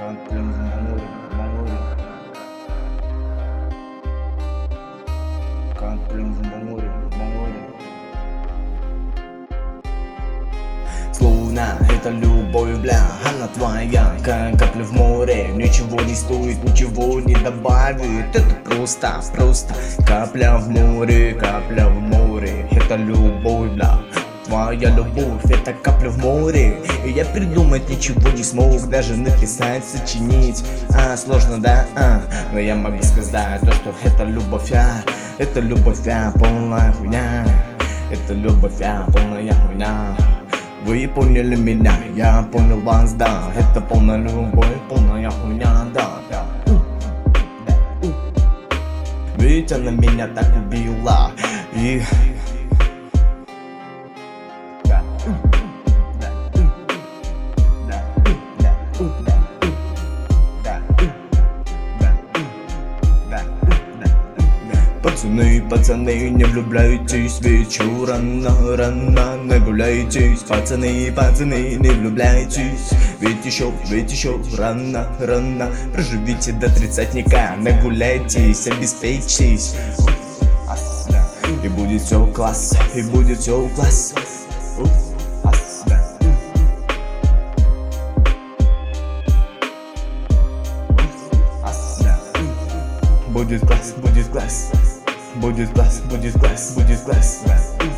Каплем в море, море. Каплем в море, море. Словно это любовь, бля, она твоя, как капля в море. Ничего не стоит, ничего не добавит. Это просто капля в море, капля в море. Это любовь, бля. Твоя любовь, это капля в море. И я придумать ничего не смог, даже написать, сочинить. Сложно, да, но я могу сказать то, что это любовь, полная хуйня. Это любовь, полная хуйня. Вы поняли меня, я понял вас, да. Это полная любовь, полная хуйня, да. Ведь она меня так убила. И пацаны, не влюбляйтесь, вечер рано нагуляйтесь. Пацаны, не влюбляйтесь, ведь еще рано. Проживите до тридцатника, нагуляйтесь, обеспечьтесь. И будет все класс, Будет класс, будет класс.